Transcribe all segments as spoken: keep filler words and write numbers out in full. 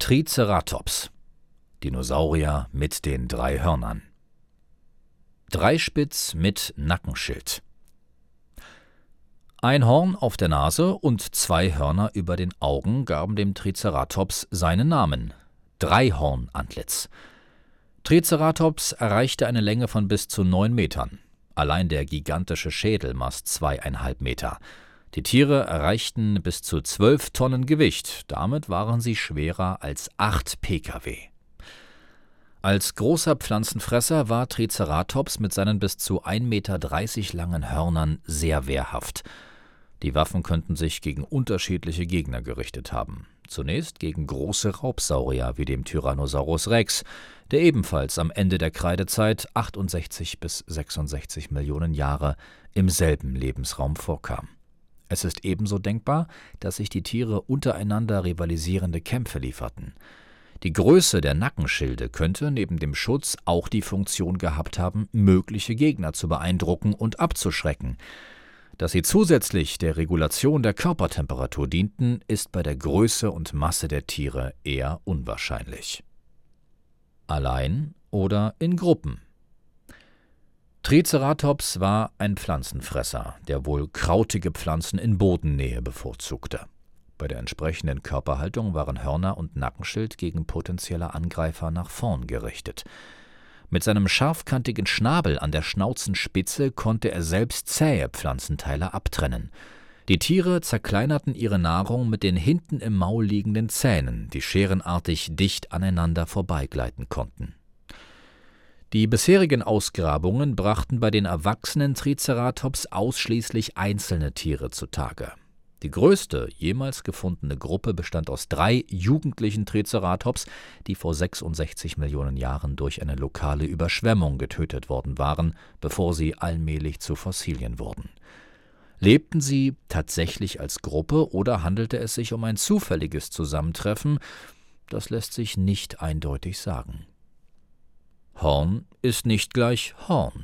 Triceratops, Dinosaurier mit den drei Hörnern. Dreispitz mit Nackenschild. Ein Horn auf der Nase und zwei Hörner über den Augen gaben dem Triceratops seinen Namen: Dreihornantlitz. Triceratops erreichte eine Länge von bis zu neun Metern. Allein der gigantische Schädel maß zweieinhalb Meter. Die Tiere erreichten bis zu zwölf Tonnen Gewicht. Damit waren sie schwerer als acht Pkw. Als großer Pflanzenfresser war Triceratops mit seinen bis zu ein Meter dreißig langen Hörnern sehr wehrhaft. Die Waffen könnten sich gegen unterschiedliche Gegner gerichtet haben. Zunächst gegen große Raubsaurier wie dem Tyrannosaurus Rex, der ebenfalls am Ende der Kreidezeit achtundsechzig bis sechsundsechzig Millionen Jahre im selben Lebensraum vorkam. Es ist ebenso denkbar, dass sich die Tiere untereinander rivalisierende Kämpfe lieferten. Die Größe der Nackenschilde könnte neben dem Schutz auch die Funktion gehabt haben, mögliche Gegner zu beeindrucken und abzuschrecken. Dass sie zusätzlich der Regulation der Körpertemperatur dienten, ist bei der Größe und Masse der Tiere eher unwahrscheinlich. Allein oder in Gruppen. Triceratops war ein Pflanzenfresser, der wohl krautige Pflanzen in Bodennähe bevorzugte. Bei der entsprechenden Körperhaltung waren Hörner und Nackenschild gegen potenzielle Angreifer nach vorn gerichtet. Mit seinem scharfkantigen Schnabel an der Schnauzenspitze konnte er selbst zähe Pflanzenteile abtrennen. Die Tiere zerkleinerten ihre Nahrung mit den hinten im Maul liegenden Zähnen, die scherenartig dicht aneinander vorbeigleiten konnten. Die bisherigen Ausgrabungen brachten bei den erwachsenen Triceratops ausschließlich einzelne Tiere zutage. Die größte jemals gefundene Gruppe bestand aus drei jugendlichen Triceratops, die vor sechsundsechzig Millionen Jahren durch eine lokale Überschwemmung getötet worden waren, bevor sie allmählich zu Fossilien wurden. Lebten sie tatsächlich als Gruppe oder handelte es sich um ein zufälliges Zusammentreffen? Das lässt sich nicht eindeutig sagen. Horn ist nicht gleich Horn.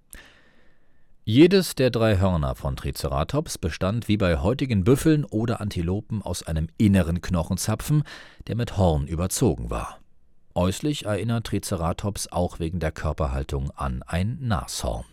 Jedes der drei Hörner von Triceratops bestand wie bei heutigen Büffeln oder Antilopen aus einem inneren Knochenzapfen, der mit Horn überzogen war. Äußerlich erinnert Triceratops auch wegen der Körperhaltung an ein Nashorn.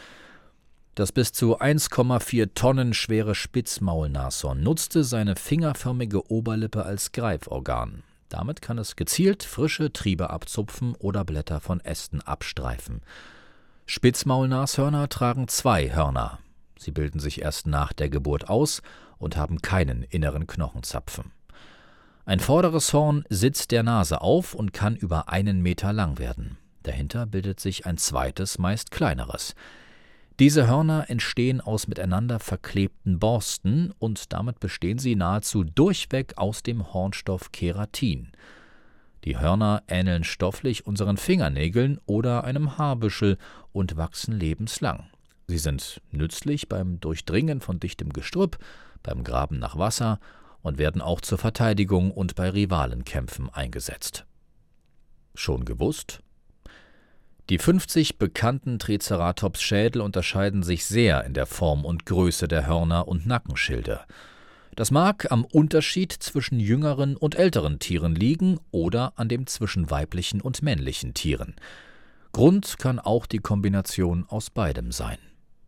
Das bis zu eins Komma vier Tonnen schwere Spitzmaulnashorn nutzte seine fingerförmige Oberlippe als Greiforgan. Damit kann es gezielt frische Triebe abzupfen oder Blätter von Ästen abstreifen. Spitzmaulnashörner tragen zwei Hörner. Sie bilden sich erst nach der Geburt aus und haben keinen inneren Knochenzapfen. Ein vorderes Horn sitzt der Nase auf und kann über einen Meter lang werden. Dahinter bildet sich ein zweites, meist kleineres. Diese Hörner entstehen aus miteinander verklebten Borsten und damit bestehen sie nahezu durchweg aus dem Hornstoff Keratin. Die Hörner ähneln stofflich unseren Fingernägeln oder einem Haarbüschel und wachsen lebenslang. Sie sind nützlich beim Durchdringen von dichtem Gestrüpp, beim Graben nach Wasser und werden auch zur Verteidigung und bei Rivalenkämpfen eingesetzt. Schon gewusst? Die fünfzig bekannten Triceratops-Schädel unterscheiden sich sehr in der Form und Größe der Hörner und Nackenschilde. Das mag am Unterschied zwischen jüngeren und älteren Tieren liegen oder an dem zwischen weiblichen und männlichen Tieren. Grund kann auch die Kombination aus beidem sein.